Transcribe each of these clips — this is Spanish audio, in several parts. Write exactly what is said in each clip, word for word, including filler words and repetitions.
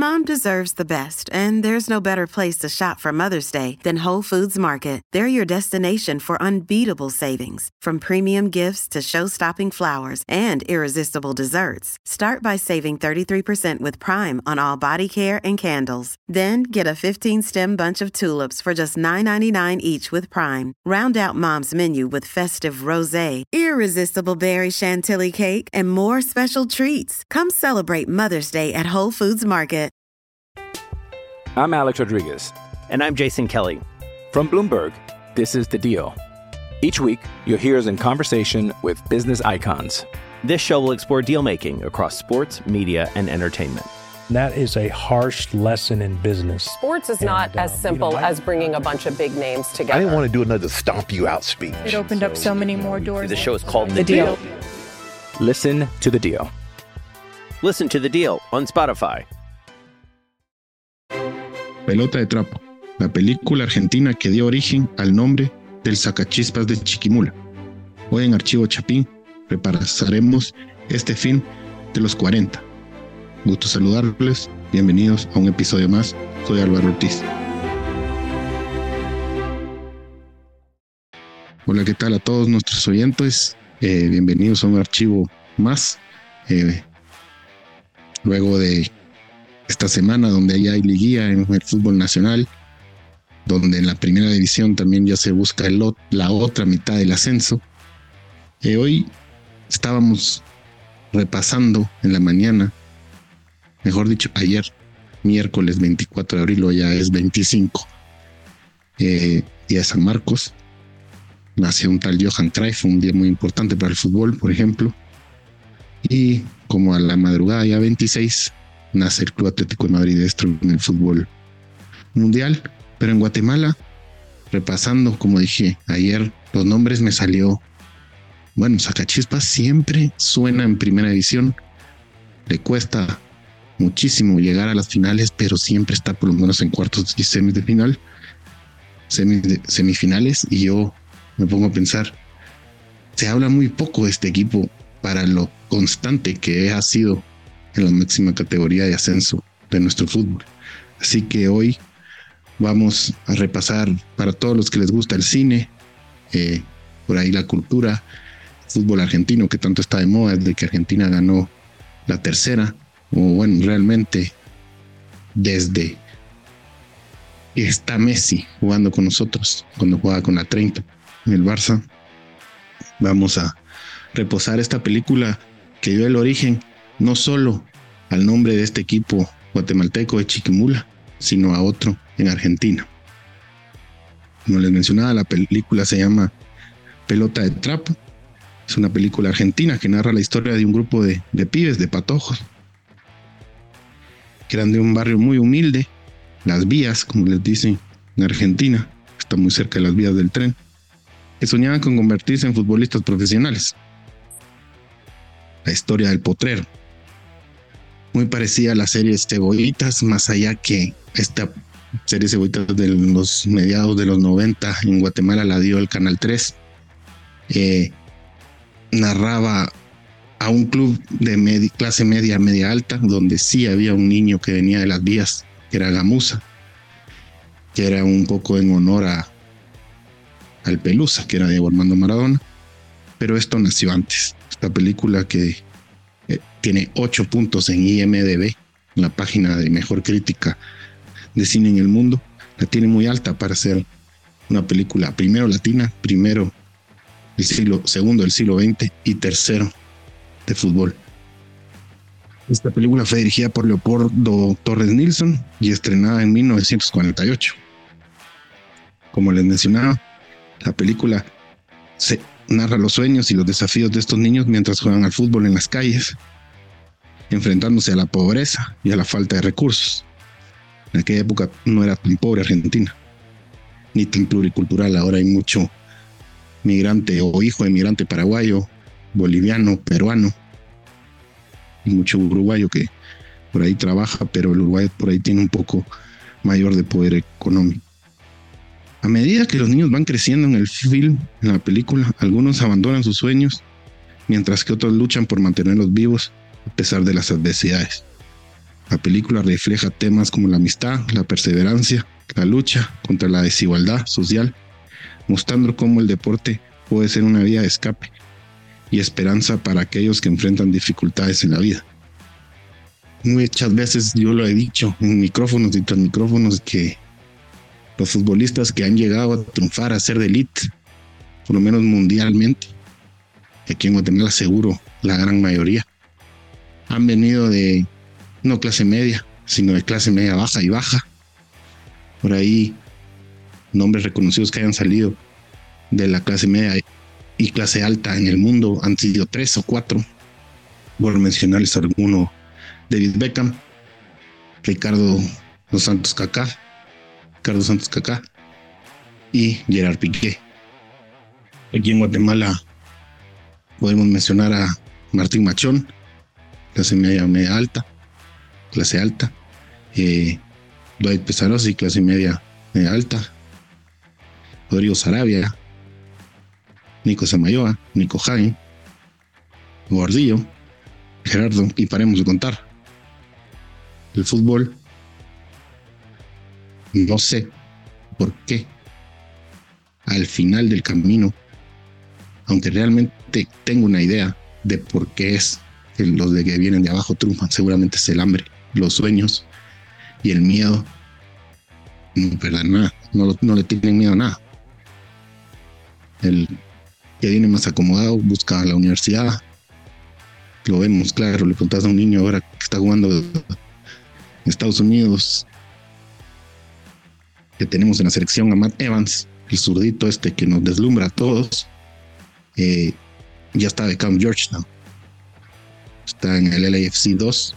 Mom deserves the best, and there's no better place to shop for Mother's Day than Whole Foods Market. They're your destination for unbeatable savings, from premium gifts to show-stopping flowers and irresistible desserts. Start by saving thirty-three percent with Prime on all body care and candles. Then get a fifteen-stem bunch of tulips for just nine ninety-nine each with Prime. Round out Mom's menu with festive rosé, irresistible berry chantilly cake, and more special treats. Come celebrate Mother's Day at Whole Foods Market. I'm Alex Rodriguez. And I'm Jason Kelly. From Bloomberg, this is The Deal. Each week, you'll hear us in conversation with business icons. This show will explore deal-making across sports, media, and entertainment. That is a harsh lesson in business. Sports is not and, as um, simple you know, I, as bringing a bunch of big names together. I didn't want to do another stomp you out speech. It opened so, up so many more doors. The show is called The, the deal. deal. Listen to The Deal. Listen to The Deal on Spotify. Pelota de Trapo, la película argentina que dio origen al nombre del Sacachispas de Chiquimula. Hoy en Archivo Chapín repasaremos este film de los cuarenta. Gusto saludarles, bienvenidos a un episodio más. Soy Álvaro Ortiz. Hola, ¿qué tal a todos nuestros oyentes? Eh, bienvenidos a un archivo más. Eh, luego de esta semana donde ya hay liguilla en el fútbol nacional, donde en la primera división también ya se busca el, la otra mitad del ascenso. Eh, hoy estábamos repasando en la mañana, mejor dicho, ayer, miércoles veinticuatro de abril, o ya es veinticinco, eh, día de San Marcos. Nació un tal Johan Cruyff, un día muy importante para el fútbol, por ejemplo. Y como a la madrugada, ya veintiséis, nace el Club Atlético de Madrid, esto en el fútbol mundial. Pero en Guatemala, repasando, como dije ayer, los nombres me salió. Bueno, Sacachispas siempre suena en primera división. Le cuesta muchísimo llegar a las finales, pero siempre está por lo menos en cuartos y semis de final, semis de, semifinales. Y yo me pongo a pensar, se habla muy poco de este equipo para lo constante que ha sido en la máxima categoría de ascenso de nuestro fútbol. Así que hoy vamos a repasar, para todos los que les gusta el cine, eh, por ahí la cultura, fútbol argentino que tanto está de moda desde que Argentina ganó la tercera, o bueno, realmente desde que está Messi jugando con nosotros, cuando jugaba con la treinta en el Barça. Vamos a reposar esta película que dio el origen no solo al nombre de este equipo guatemalteco de Chiquimula, sino a otro en Argentina. Como les mencionaba, la película se llama Pelota de Trapo. Es una película argentina que narra la historia de un grupo de, de pibes, de patojos, que eran de un barrio muy humilde, Las Vías, como les dicen en Argentina, está muy cerca de las vías del tren, que soñaban con convertirse en futbolistas profesionales. La historia del potrero, muy parecida a la serie Cebollitas, más allá que esta serie Cebollitas de los mediados de los noventa en Guatemala la dio el Canal tres. Eh, narraba a un club de media, clase media, media alta, donde sí había un niño que venía de Las Vías, que era Gamuza, que era un poco en honor a al Pelusa, que era Diego Armando Maradona, pero esto nació antes. Esta película que eh, tiene ocho puntos en I M D B, en la página de mejor crítica de cine en el mundo, la tiene muy alta para ser una película primero latina, primero del siglo, segundo del siglo veinte y tercero de fútbol. Esta película fue dirigida por Leopoldo Torres Nilsson y estrenada en mil novecientos cuarenta y ocho. Como les mencionaba, la película se narra los sueños y los desafíos de estos niños mientras juegan al fútbol en las calles, enfrentándose a la pobreza y a la falta de recursos. En aquella época no era tan pobre Argentina, ni tan pluricultural. Ahora hay mucho migrante o hijo de migrante paraguayo, boliviano, peruano, y mucho uruguayo que por ahí trabaja, pero el Uruguay por ahí tiene un poco mayor de poder económico. A medida que los niños van creciendo en el film, en la película, algunos abandonan sus sueños, mientras que otros luchan por mantenerlos vivos a pesar de las adversidades. La película refleja temas como la amistad, la perseverancia, la lucha contra la desigualdad social, mostrando cómo el deporte puede ser una vía de escape y esperanza para aquellos que enfrentan dificultades en la vida. Muchas veces yo lo he dicho en micrófonos y tras micrófonos que los futbolistas que han llegado a triunfar, a ser de elite, por lo menos mundialmente, aquí en Guatemala seguro la gran mayoría, han venido de no clase media, sino de clase media baja y baja. Por ahí, nombres reconocidos que hayan salido de la clase media y clase alta en el mundo han sido tres o cuatro. Por mencionarles alguno: David Beckham, Ricardo Dos Santos Kaká, Ricardo Santos Kaká y Gerard Piqué. Aquí en Guatemala podemos mencionar a Martín Machón, clase media, media alta, clase alta, eh, Dwight Pesarossi, clase media, media alta, Rodrigo Sarabia, Nico Samayoa, Nico Jaime, Gordillo, Gerardo, y paremos de contar. El fútbol, no sé por qué, al final del camino, aunque realmente tengo una idea de por qué es que los de que vienen de abajo triunfan, seguramente es el hambre, los sueños y el miedo. No pierdan nada, no, no le tienen miedo a nada. El que viene más acomodado busca la universidad. Lo vemos claro, le contás a un niño ahora que está jugando en Estados Unidos, que tenemos en la selección a Matt Evans, el zurdito este que nos deslumbra a todos. Eh, ya está becado en Georgetown, está en el L A F C dos,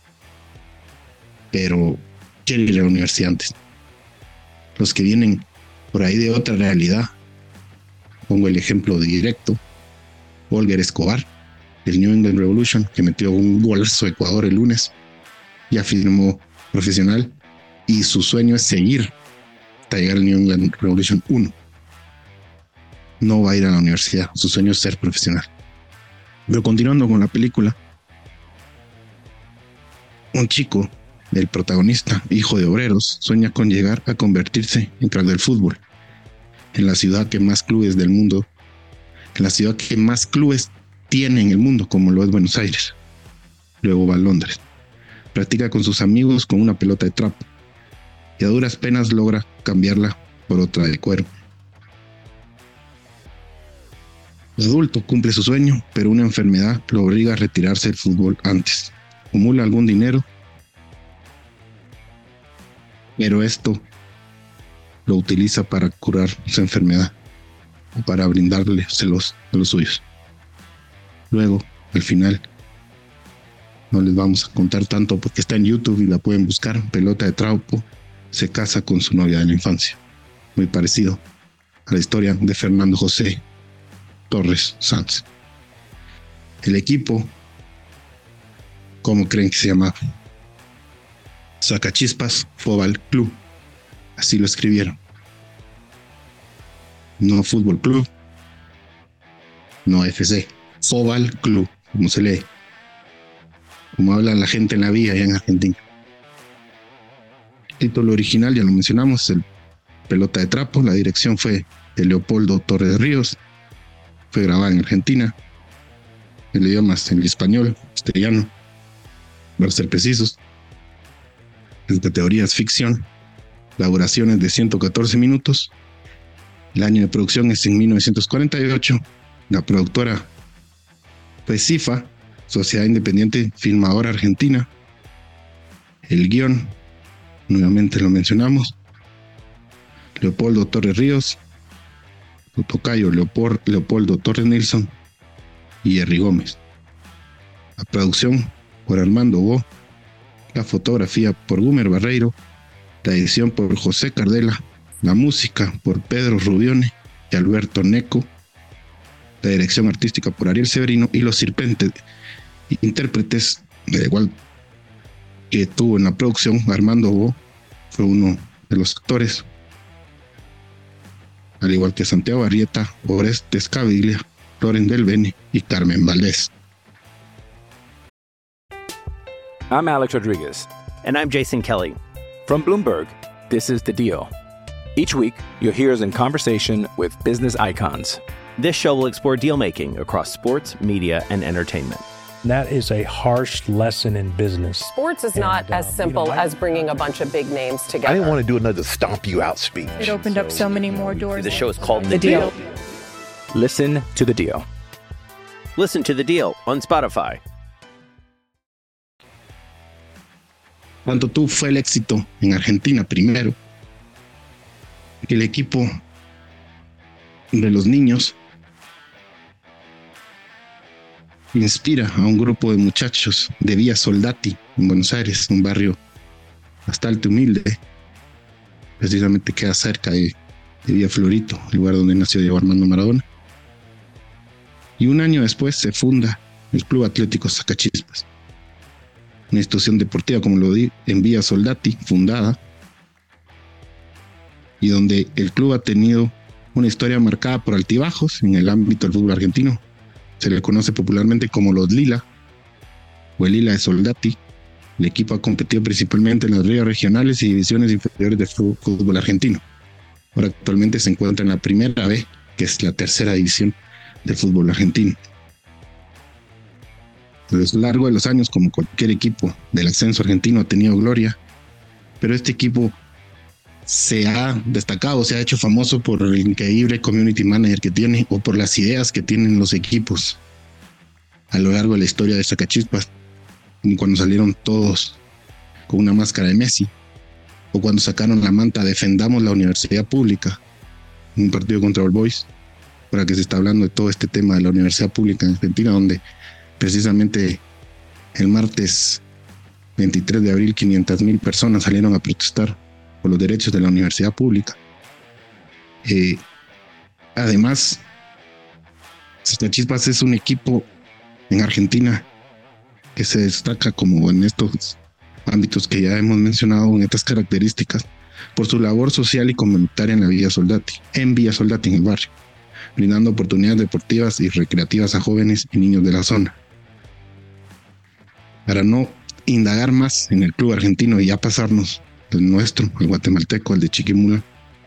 pero quiere ir a la universidad antes. Los que vienen por ahí de otra realidad, pongo el ejemplo directo: Volker Escobar, del New England Revolution, que metió un golazo a Ecuador el lunes, ya firmó profesional y su sueño es seguir hasta llegar al New England Revolution uno. No va a ir a la universidad, su sueño es ser profesional. Pero continuando con la película, un chico, el protagonista, hijo de obreros, sueña con llegar a convertirse en crack del fútbol en la ciudad que más clubes del mundo, en la ciudad que más clubes tiene en el mundo, como lo es Buenos Aires. Luego va a Londres, practica con sus amigos con una pelota de trapo y a duras penas logra cambiarla por otra de cuero. El adulto cumple su sueño, pero una enfermedad lo obliga a retirarse del fútbol antes. Acumula algún dinero, pero esto lo utiliza para curar su enfermedad o para brindarle celos a los suyos. Luego, al final, no les vamos a contar tanto porque está en YouTube y la pueden buscar. Pelota de trapo, se casa con su novia de la infancia. Muy parecido a la historia de Fernando José Torres Sanz. El equipo, ¿cómo creen que se llama? Sacachispas Fútbol Club. Así lo escribieron. No Fútbol Club, no F C, Fútbol Club, como se lee, como habla la gente en la vía allá en Argentina. El título original, ya lo mencionamos, es el Pelota de Trapo. La dirección fue de Leopoldo Torres Ríos. Fue grabada en Argentina. El idioma es el español, castellano, para ser precisos. La categoría es ficción. La duración es de ciento catorce minutos. El año de producción es en mil novecientos cuarenta y ocho. La productora fue SIFA, Sociedad Independiente Filmadora Argentina. El guión, nuevamente lo mencionamos, Leopoldo Torres Ríos, tocayo Leopoldo, Leopoldo Torres Nilsson y Jerry Gómez. La producción por Armando Bo, la fotografía por Gumer Barreiro, la edición por José Cardela, la música por Pedro Rubione y Alberto Neco, la dirección artística por Ariel Severino y los sirpentes intérpretes, da igual que tuvo en la producción. Armando Bo fue uno de los actores, al igual que Santiago Arrieta, Orestes Caviglia, Loren del Bene y Carmen Valdés. I'm Alex Rodriguez. And I'm Jason Kelly. From Bloomberg, this is The Deal. Each week, you'll hear us in conversation with business icons. This show will explore deal-making across sports, media, and entertainment. That is a harsh lesson in business. Sports is And, not as um, simple you know, I- as bringing a bunch of big names together. I didn't want to do another stomp you out speech. It opened up so many more doors. The show is called The The Deal. Deal. Listen to The Deal. Listen to The Deal on Spotify. Cuanto tú fue el éxito en Argentina primero, que el equipo de los niños inspira a un grupo de muchachos de Villa Soldati en Buenos Aires, un barrio bastante humilde, precisamente queda cerca de, de Villa Florito, el lugar donde nació Diego Armando Maradona. Y un año después se funda el Club Atlético Sacachispas, una institución deportiva, como lo di, en Villa Soldati, fundada, y donde el club ha tenido una historia marcada por altibajos en el ámbito del fútbol argentino. Se le conoce popularmente como los Lila, o el Lila de Soldati. El equipo ha competido principalmente en las ligas regionales y divisiones inferiores del fútbol argentino. Ahora actualmente se encuentra en la Primera B, que es la tercera división del fútbol argentino. A lo largo de los años, como cualquier equipo del ascenso argentino, ha tenido gloria, pero este equipo se ha destacado, se ha hecho famoso por el increíble community manager que tiene o por las ideas que tienen los equipos a lo largo de la historia de Sacachispas, como cuando salieron todos con una máscara de Messi, o cuando sacaron la manta "Defendamos la universidad pública" en un partido contra All Boys. Ahora que se está hablando de todo este tema de la universidad pública en Argentina, donde precisamente el martes veintitrés de abril quinientas mil personas salieron a protestar por los derechos de la universidad pública. Eh, además, Sacachispas es un equipo en Argentina que se destaca como en estos ámbitos que ya hemos mencionado, en estas características, por su labor social y comunitaria en la Villa Soldati, en Villa Soldati, en el barrio, brindando oportunidades deportivas y recreativas a jóvenes y niños de la zona. Para no indagar más en el club argentino y ya pasarnos del nuestro, el guatemalteco, el de Chiquimula,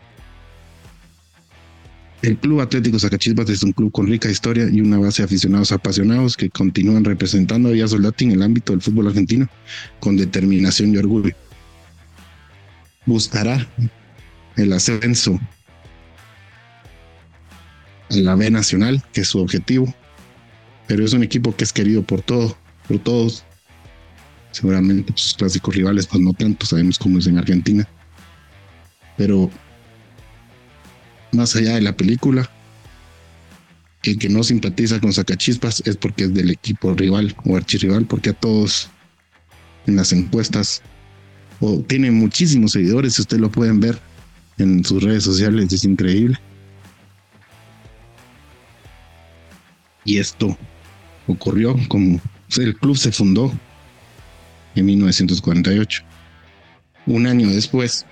el Club Atlético Sacachispas es un club con rica historia y una base de aficionados apasionados que continúan representando a Villa Soldati en el ámbito del fútbol argentino con determinación y orgullo. Buscará el ascenso a la B Nacional, que es su objetivo, pero es un equipo que es querido por todo, por todos. Seguramente sus clásicos rivales pues no tanto, sabemos cómo es en Argentina, pero más allá de la película, el que no simpatiza con Sacachispas es porque es del equipo rival o archirrival, porque a todos en las encuestas o tiene muchísimos seguidores, si ustedes lo pueden ver en sus redes sociales, es increíble. Y esto ocurrió como el club se fundó en mil novecientos cuarenta y ocho. Un año después,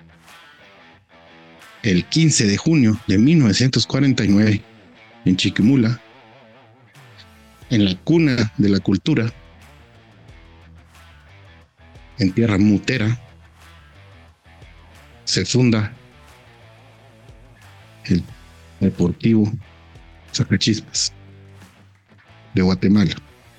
el quince de junio de mil novecientos cuarenta y nueve, en Chiquimula, en la cuna de la cultura, en tierra mutera, se funda el Deportivo Sacachispas de Guatemala.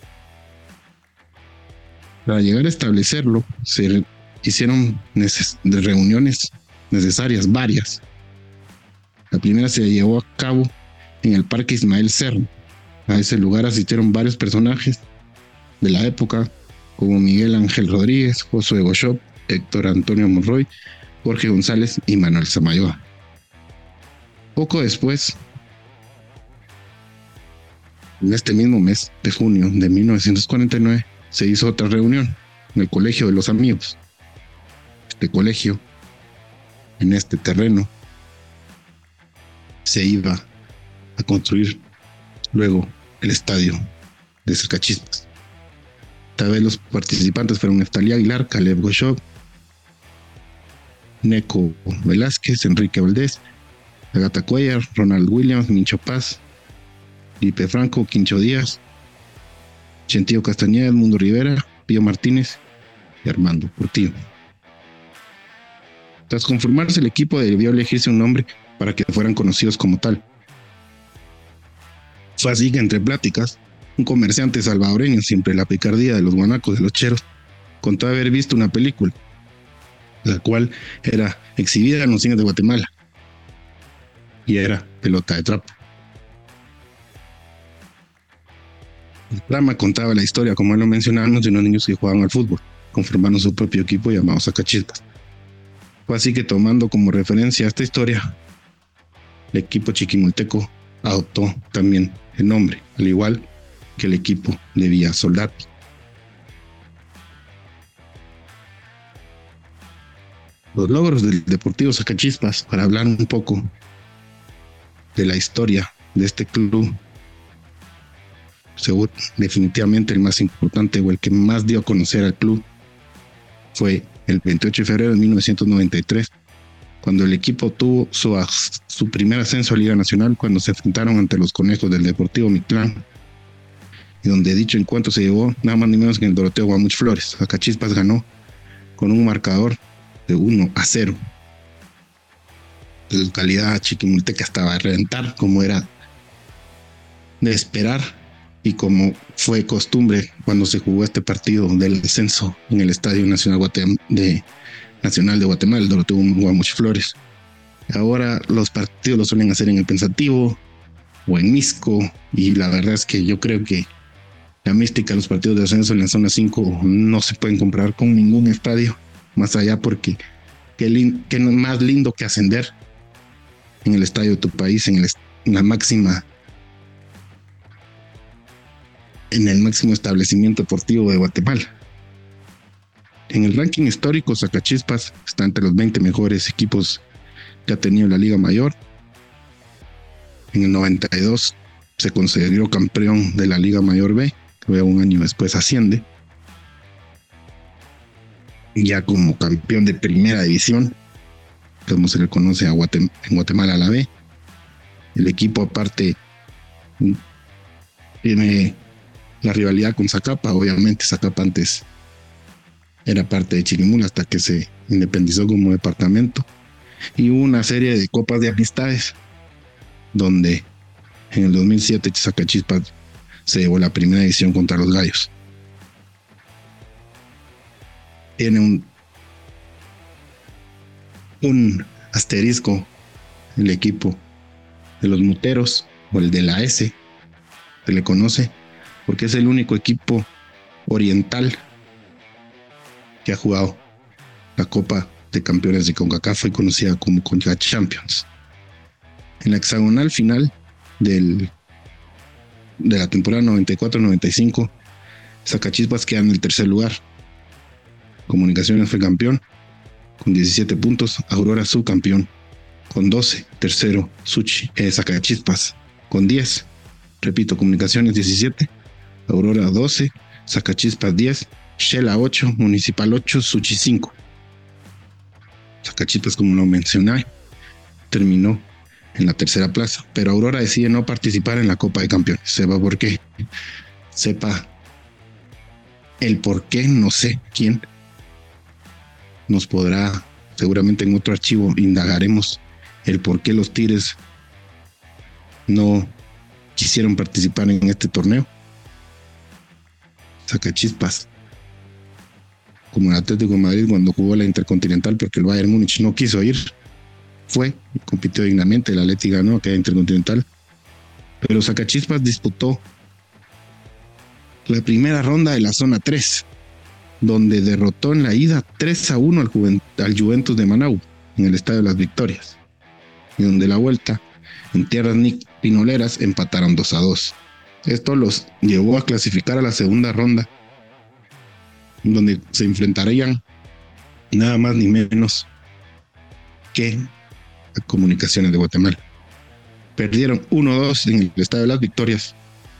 Para llegar a establecerlo, se hicieron neces- de reuniones necesarias, varias. La primera se llevó a cabo en el Parque Ismael Serra. A ese lugar asistieron varios personajes de la época, como Miguel Ángel Rodríguez, Josué Goshop, Héctor Antonio Monroy, Jorge González y Manuel Samayoa. Poco después, en este mismo mes de junio de mil novecientos cuarenta y nueve, se hizo otra reunión en el Colegio de los Amigos. Este colegio, en este terreno, se iba a construir luego el estadio de Sacachispas. Tal vez los participantes fueron Neftalí Aguilar, Caleb Goshop, Neco Velázquez, Enrique Valdés, Agata Cuellar, Ronald Williams, Mincho Paz, Felipe Franco, Quincho Díaz, Chentío Castañeda, Edmundo Rivera, Pío Martínez y Armando Portillo. Tras conformarse el equipo, debió elegirse un nombre para que fueran conocidos como tal. Fue así que entre pláticas, un comerciante salvadoreño, siempre la picardía de los guanacos, de los cheros, contó haber visto una película, la cual era exhibida en los cines de Guatemala, y era Pelota de Trapo. El trama contaba la historia, como lo mencionamos, de unos niños que jugaban al fútbol, conformando su propio equipo llamado Sacachispas. Fue así que, tomando como referencia a esta historia, el equipo chiquimulteco adoptó también el nombre, al igual que el equipo de Villa Soldati. Los logros del Deportivo Sacachispas, para hablar un poco de la historia de este club, seguro, definitivamente el más importante o el que más dio a conocer al club fue el veintiocho de febrero de mil novecientos noventa y tres, cuando el equipo tuvo su, su primer ascenso a Liga Nacional, cuando se enfrentaron ante los Conejos del Deportivo Mictlán, y donde dicho encuentro se llevó nada más ni menos que el Doroteo Guamuch Flores. Sacachispas ganó con un marcador de uno a cero. La localidad chiquimulteca estaba a reventar, como era de esperar, y como fue costumbre cuando se jugó este partido del descenso en el Estadio Nacional, Guatem- de, Nacional de Guatemala, el Doroteo Guamuch Flores. Ahora los partidos los suelen hacer en el Pensativo o en Misco, y la verdad es que yo creo que la mística de los partidos de ascenso en la zona cinco no se pueden comparar con ningún estadio más allá, porque qué, lin- qué más lindo que ascender en el estadio de tu país, en, el, en la máxima en el máximo establecimiento deportivo de Guatemala. En el ranking histórico, Sacachispas está entre los veinte mejores equipos que ha tenido la Liga Mayor. En el noventa y dos se consideró campeón de la Liga Mayor B, que luego un año después asciende, ya como campeón de primera división, como se le conoce a Guatem- en Guatemala, la B. El equipo aparte tiene la rivalidad con Zacapa. Obviamente Zacapa antes era parte de Chirimula hasta que se independizó como departamento, y hubo una serie de copas de amistades donde en el dos mil siete Sacachispas se llevó la primera edición contra los Gallos. Tiene un un asterisco el equipo de los Muteros, o el de la S, se le conoce, porque es el único equipo oriental que ha jugado la Copa de Campeones de CONCACAF, fue conocida como CONCACAF Champions. En la hexagonal final del, de la temporada noventa y cuatro noventa y cinco, Sacachispas queda en el tercer lugar. Comunicaciones fue campeón con diecisiete puntos, Aurora subcampeón con doce, tercero Suchi, eh, Sacachispas con diez, repito, Comunicaciones diecisiete, Aurora doce, Sacachispas diez, Shela ocho, Municipal ocho, Suchi cinco. Sacachispas, como lo mencioné, terminó en la tercera plaza, pero Aurora decide no participar en la Copa de Campeones. Sepa por qué, sepa el por qué, no sé quién nos podrá, seguramente en otro archivo indagaremos el por qué los Tigres no quisieron participar en este torneo. Sacachispas, como el Atlético de Madrid cuando jugó la Intercontinental, porque el Bayern Múnich no quiso ir, fue y compitió dignamente. El Atlético ganó aquella Intercontinental, pero Sacachispas disputó la primera ronda de la zona tres, donde derrotó en la ida tres a uno al, Juvent- al Juventus de Managua en el Estadio de las Victorias, y donde la vuelta en tierras pinoleras empataron dos a dos. Esto los llevó a clasificar a la segunda ronda, donde se enfrentarían nada más ni menos que a Comunicaciones de Guatemala. Perdieron uno a dos en el Estadio de las Victorias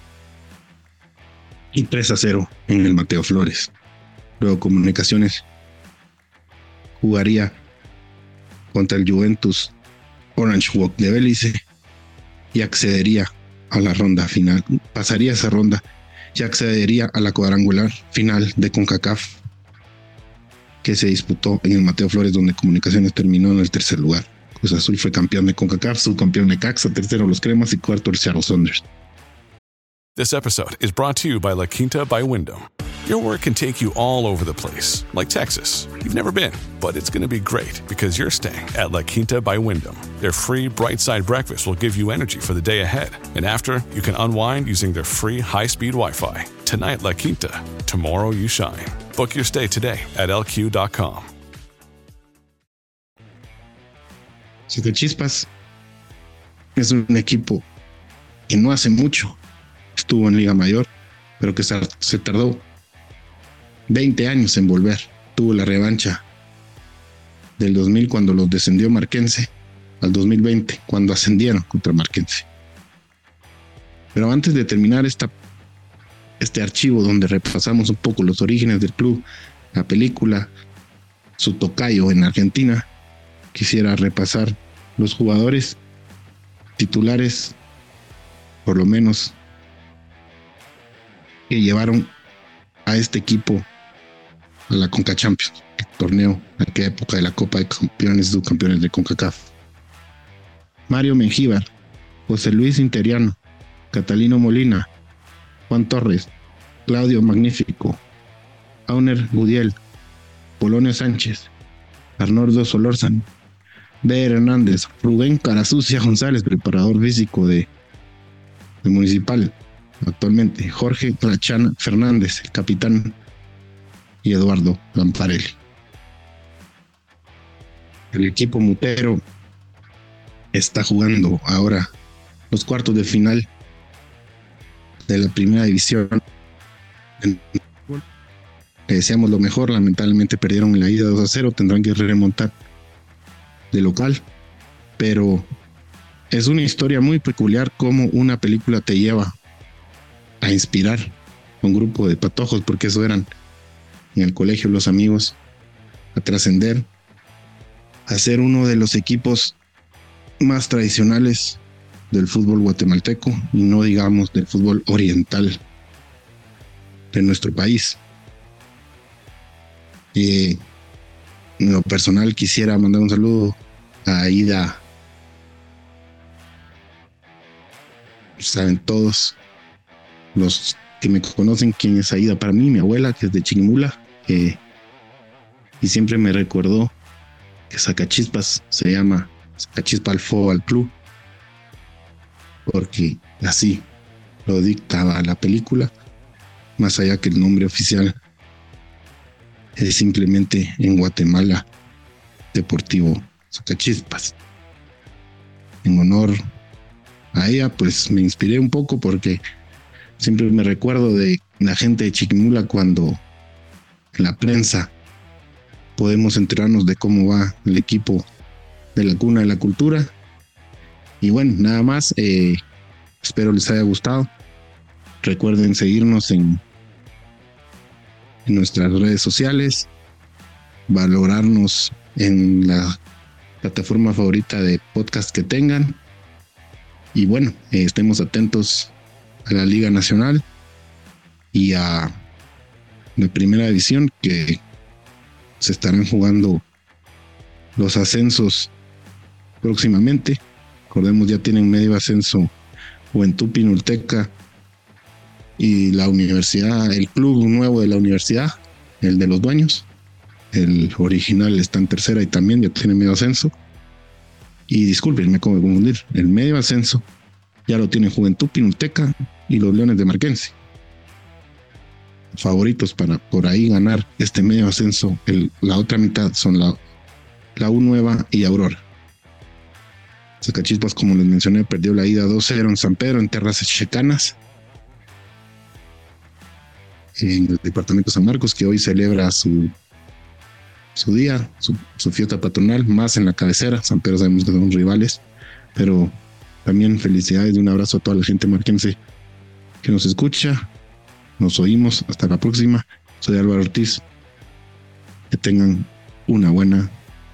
y tres a cero en el Mateo Flores. Luego Comunicaciones jugaría contra el Juventus Orange Walk de Belice y accedería a la ronda final, pasaría esa ronda y accedería a la cuadrangular final de CONCACAF que se disputó en el Mateo Flores, donde Comunicaciones terminó en el tercer lugar. Cruz Azul fue campeón de CONCACAF, subcampeón de Necaxa, tercero los Cremas y cuarto el Seattle Sounders. This episode is brought to you by La Quinta by Wyndham. Your work can take you all over the place, like Texas. You've never been, but it's going to be great because you're staying at La Quinta by Wyndham. Their free Bright Side breakfast will give you energy for the day ahead. And after, you can unwind using their free high-speed Wi-Fi. Tonight, La Quinta. Tomorrow, you shine. Book your stay today at L Q dot com. Sacachispas es un equipo que no hace mucho estuvo en Liga Mayor, pero que se tardó veinte años en volver. Tuvo la revancha del dos mil cuando los descendió Marquense, al dos mil veinte cuando ascendieron contra Marquense. Pero antes de terminar esta, este archivo donde repasamos un poco los orígenes del club, la película, su tocayo en Argentina, quisiera repasar los jugadores titulares, por lo menos, que llevaron a este equipo a la Conca Champions, el torneo en aquella época de la Copa de Campeones y Subcampeones de CONCACAF. Mario Mengíbar, José Luis Interiano, Catalino Molina, Juan Torres, Claudio Magnífico, Auner Gudiel, Polonio Sánchez, Arnoldo Solórzano, B. Hernández, Rubén Carasucia González, preparador físico de, de Municipal actualmente, Jorge Clachán Fernández, el capitán, y Eduardo Lamparelli. El equipo mutero está jugando ahora los cuartos de final de la primera división. Le deseamos lo mejor, lamentablemente perdieron en la ida dos a cero, tendrán que remontar de local, pero es una historia muy peculiar cómo una película te lleva a inspirar a un grupo de patojos, porque eso eran en el colegio los amigos, a trascender, a ser uno de los equipos más tradicionales del fútbol guatemalteco y no digamos del fútbol oriental de nuestro país. Y en lo personal quisiera mandar un saludo a Aida. Saben todos los que me conocen quién es Aida para mí, mi abuela, que es de Chiquimula, eh, y siempre me recordó que Sacachispas se llama Sacachispa al Fútbol Club, porque así lo dictaba la película, más allá que el nombre oficial es simplemente en Guatemala Deportivo Sacachispas. En honor a ella, pues me inspiré un poco porque siempre me recuerdo de la gente de Chiquimula cuando en la prensa podemos enterarnos de cómo va el equipo de la Cuna de la Cultura. Y bueno, nada más, eh, espero les haya gustado. Recuerden seguirnos en, en nuestras redes sociales, valorarnos en la plataforma favorita de podcast que tengan. Y bueno, eh, estemos atentos a la Liga Nacional y a la Primera División, que se estarán jugando los ascensos próximamente. Recordemos, ya tienen medio ascenso Juventud Pinulteca y la universidad, el club nuevo de la universidad, el de los dueños. El original está en tercera y también ya tiene medio ascenso. Y disculpen, me acabo de confundir. El medio ascenso ya lo tiene Juventud Pinulteca y los Leones de Marquense. Favoritos para por ahí ganar este medio ascenso. El, la otra mitad son la, la U Nueva y Aurora. Sacachispas, como les mencioné, perdió la ida dos cero en San Pedro, en tierras checanas, en el departamento de San Marcos, que hoy celebra su su día, su, su fiesta patronal, más en la cabecera. San Pedro sabemos que son rivales, pero también felicidades y un abrazo a toda la gente marquense que nos escucha. Nos oímos, hasta la próxima. Soy Álvaro Ortiz. Que tengan una buena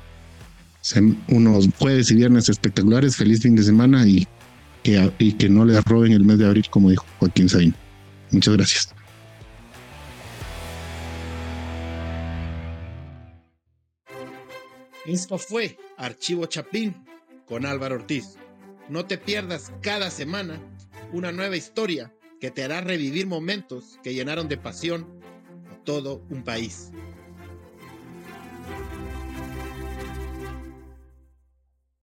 unos jueves y viernes espectaculares. Feliz fin de semana y que, y que no les roben el mes de abril, como dijo Joaquín Sabina. Muchas gracias. Esto fue Archivo Chapín con Álvaro Ortiz. No te pierdas cada semana una nueva historia que te hará revivir momentos que llenaron de pasión a todo un país.